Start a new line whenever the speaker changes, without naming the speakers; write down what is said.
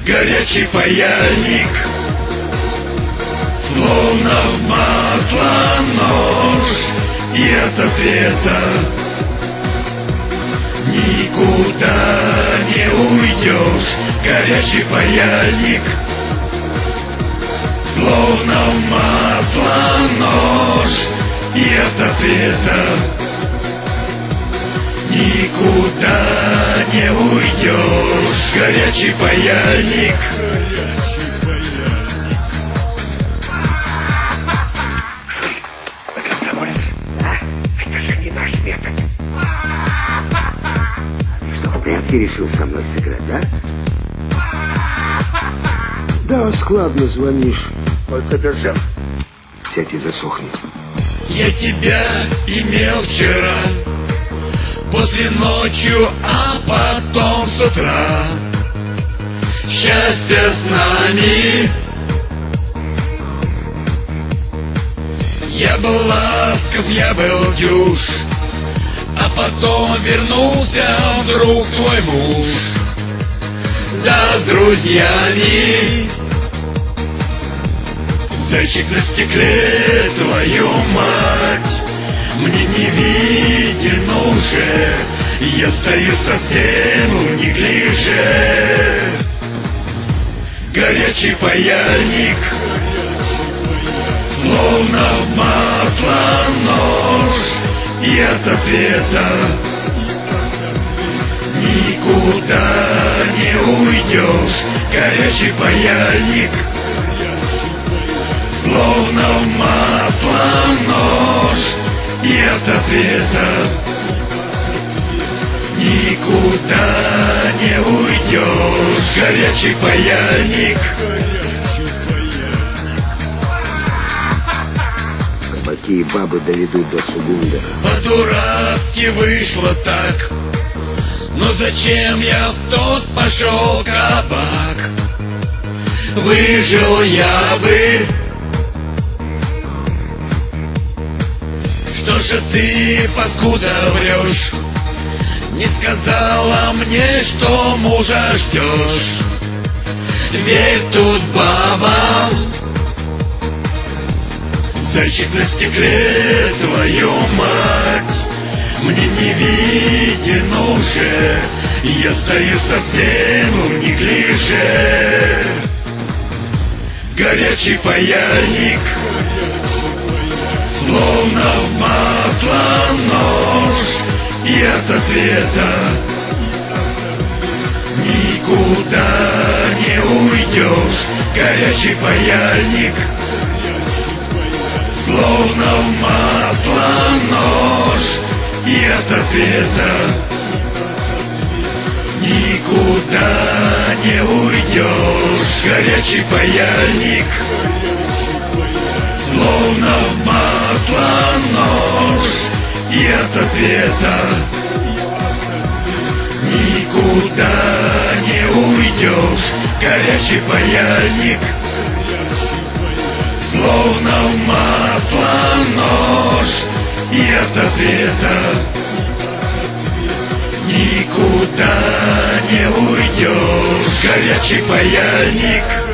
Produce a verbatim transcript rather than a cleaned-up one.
горячий паяльник, словно в масло нож, и от ответа никуда не уйдешь. Горячий паяльник, словно в масло нож, и от ответа никуда не уйдешь. Горячий паяльник.
Это же не наш метод. Что, в прятки решил со мной сыграть, да? Да, складно звонишь. Только держи. Сядь и засохни.
Я тебя имел вчера, после ночью, а потом с утра. Счастье с нами. Я был ласков, я был дюж, а потом вернулся вдруг твой муж. Да, с друзьями. Зайчик на стекле, твою мать, мне не виден уже, я стою совсем в неглиже. Горячий паяльник, словно в масло нож, и от ответа никуда не уйдешь. Горячий паяльник, словно в масло нож, и от ответа никуда не уйдешь. Горячий паяльник.
Кабаки и бабы доведут до Сугундера.
По-дурацки вышло так, но зачем я в тот пошел кабак? Выжил я бы. Что же ты, паскуда, врешь? Не сказала мне, что мужа ждешь. Верь тут бабам. Зайчик на стекле, твою мать, мне не виден уже, я стою совсем в неглиже. Горячий паяльник, словно в масло нож, и от ответа никуда не уйдешь. Горячий паяльник, словно в масло нож, и от ответа никуда не уйдешь. Горячий паяльник, словно в масло нож, и от ответа никуда не уйдешь. Горячий паяльник, словно в масло нож, и от ответа никуда не уйдешь. Горячий паяльник.